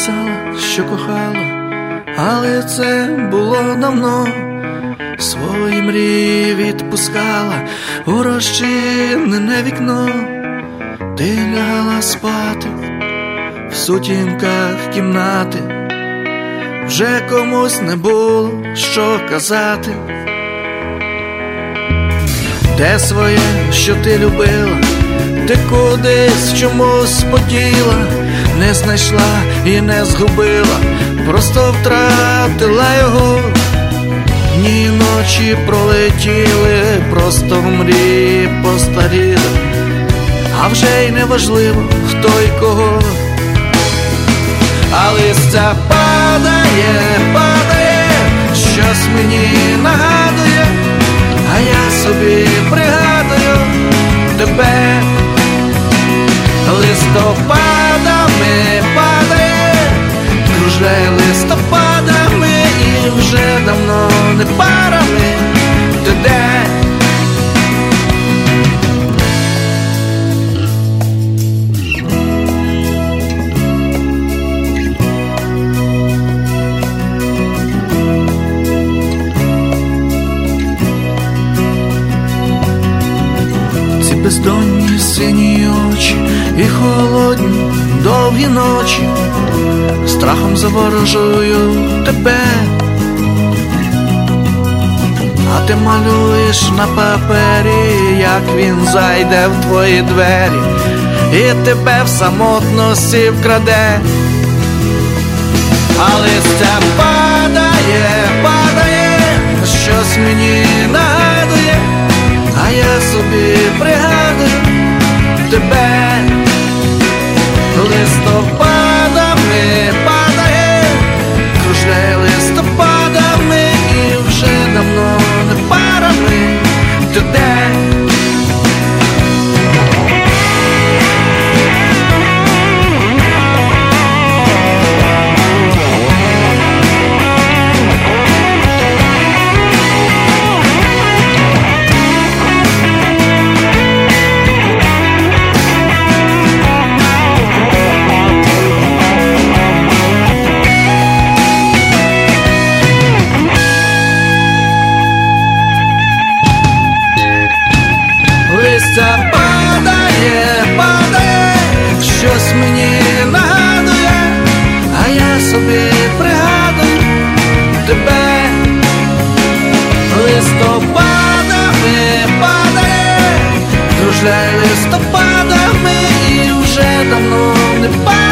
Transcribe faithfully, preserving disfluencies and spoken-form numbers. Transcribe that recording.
казала, що кохала, але це було давно. Свої мрії відпускала у розчинене вікно. Ти лягала спати в сутінках кімнати, вже комусь не було що казати. Те своє, що ти любила, ти кудись чомусь поділа, не знайшла і не згубила, просто втратила його. Дні і ночі пролетіли, просто мрії постаріли, а вже й не важливо, хто і кого. А листя падає, падає, щось мені нагадує, а я собі пригадую тебе. Листопадами падає, кружляє листопадами, і вже давно не парами. Ти де? Бездонні сині очі і холодні довгі ночі, страхом заворожую тебе. А ти малюєш на папері, як він зайде в твої двері і тебе в самотності вкраде. А листя падає, падає, щось мені нагадує, а я собі пригадую тебе. Листопадами падає, кружляє листопадами, і вже давно не парами. Ти де? Листя падає, падає, щось мені нагадує, а я собі пригадую тебе. Листопадами падає, кружляє листопадами, і вже давно не падає.